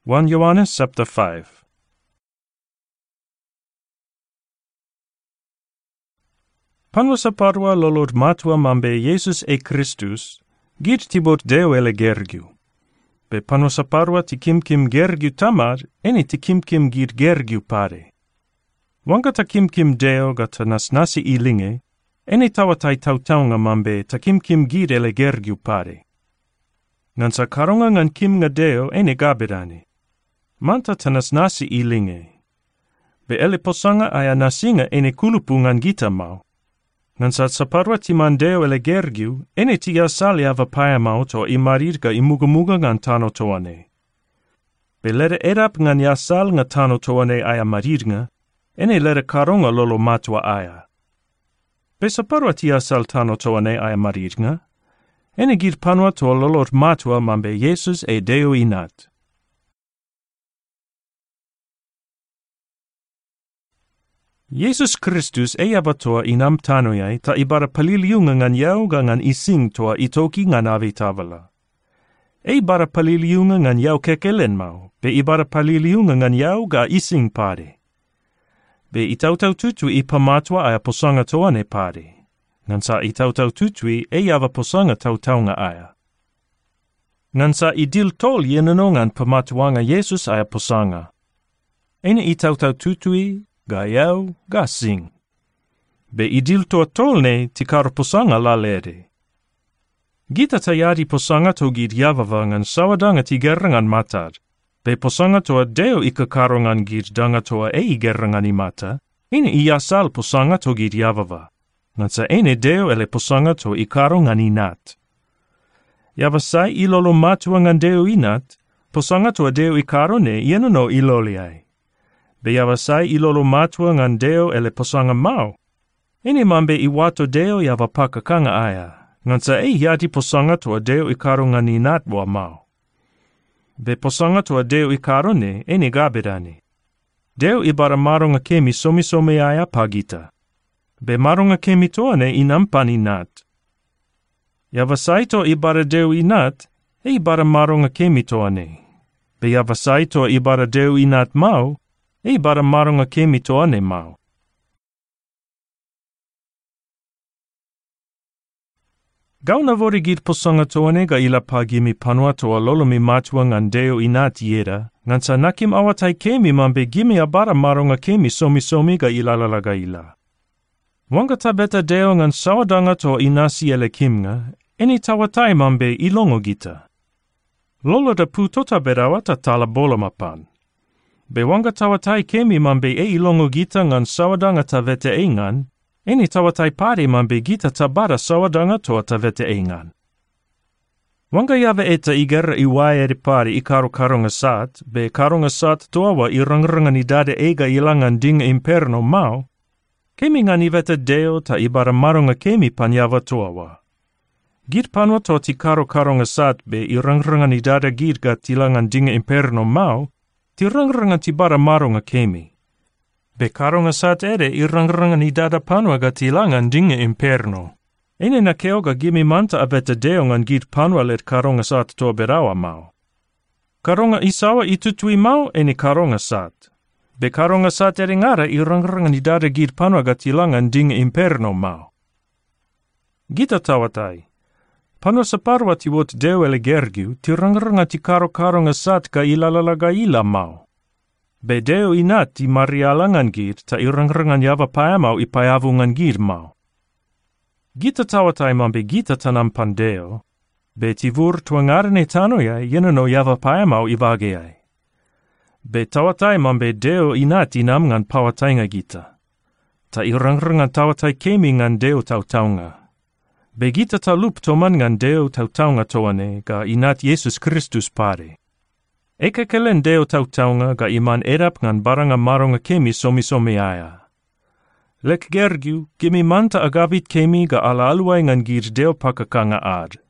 1 Johannes chapter 5. Panwa parwa lolod matwa mambe Jesus e Christus, gid tibot Deo ele gergiu. Be panwa parwa ti kim gergiu tamar, eni ti kim gid gergiu pare. Wanga ta kim Deo gata nasnasi ilinge, eni tawatai tautaunga mambe ta kim gid ele gergiu pare. Ngan sa karonga ngan kim nga Deo eni gabirani. Manta tanas nasi ilinge. Be ele posanga aya nasinga ene kulupu ngan gita mau. Ngan sa saparwa ti mandeo ele gergiu, ene ti asali ava paya mau to imarirga imuga ngan tano toane. Be lere erap ngan yasal nga tano toane aya marirga, ene lere karonga lolo matwa aya. Be saparwa ti asal tano toane aya marirga, ene gir panwa to lolot matwa mambe Jesus e Deo inat. Jesus Christus abatoa inam tanoyai ta ibara paliliunga ngan yauga ngan ising toa itoki ngan ave tavala. Ibara paliliunga ngan yau kekelen mau, be ibara paliliunga ngan yauga ising pare. Be itautau tutui ipamatwa aya posanga toane pare. Ngan sa itautau tutui ava posanga tautaunga aya. Ngan sa idil tol yenano ngan pamatwanga Jesus aya posanga. Ene itautau tutui ga yau, ga sing. Be idil toa tolne tikaro posanga la lere. Gita tayari posanga to gid yavava ngan sawadanga ti gerangan matar. Be posanga toa Deo ikakaro ngan gid danga toa gerangan imata. Ine iyasal posanga to gid yavava. Ngan sa ene Deo ele posanga to ikaro ngan inat. Yavasai ilolo matua ngan Deo inat, posanga toa Deo ikaro ne yenano iloliai. Be yavasai ilolo matua ngan Deo ele posanga mau. Ene mambe iwato Deo yava pakakanga aya. Ngan sa yati posanga toa Deo ikaro ngan inat wa mau. Be posanga toa Deo ikaro ne ene gabirani. Deo ibara maronga kemi somi aya pagita. Be maronga kemi toa ne inampan inat. Yavasai toa ibara Deo inat, ibara maronga kemi toa ne. Be yavasai toa ibara Deo inat mau, bara maronga kemi toane mau. Gauna vori gid posanga toane ga ila pagimi panua toa lolomi matua ngan Deo inat yera, ngan sa nakim awatai kemi mambe gimi abara maronga kemi somi ga ila lalaga ila. Wanga tabeta Deo ngan sawadanga toa inasi ele kimnga, eni tawatai mambe ilongo gita. Lolo da putota berawa ta tala bola mapan. Be wanga tawatai kemi mambe ilongo gita ngan sawadanga tavete ngan, eni tawatai pare mambe gita tabara sawadanga toa tavete ngan. Wanga yava eta igera iwai eri pare ikaro karonga sat, be karonga sat toawa irangranga ni dade ega ilangan dinga imperno mau, kemi ngan iveta Deo ta ibara maronga kemi panyava toawa. Git panwa to ti karonga sat be irangranga ni dade git ga tilangan dinga imperno mau, tirangranga tibara maronga kemi. Be karonga sat ere irangranga ni dada panwa ga tilangan dinga imperno. Ene na keoga gimi manta aveta Deo ngan gid panwa let karonga sat to berawa mau. Karonga isawa itutui mau ene karonga sat. Be karonga sat ere ngara irangranga ni dada gid panwa ga tilangan dinga imperno mau. Gita tawatai. Panwa saparwa ti wot Deo ele gergiu, tirangranga ti karonga sat ka ilalalaga ila mau. Be Deo inat ti marialangan gid ta irangrangan yava payamau ipayavungan gid mau. Gita tawatai mambe gita tanampan Deo, be tivur tuangarane tanoya yenano yava payamau ivageai. Be tawatai mambe Deo inat inam ngan pawatainga gita. Ta irangrangan tawatai kemi ngan Deo tautaunga. Be gita talup toman ngan Deo tautaunga toane ga inat Jesus Christus pare. Eka kelen Deo tautaunga ga iman erap ngan baranga maronga kemi somi aya. Lek gergiu, gimi manta agavit kemi ga ala aluai ngan gir Deo pakakanga ad.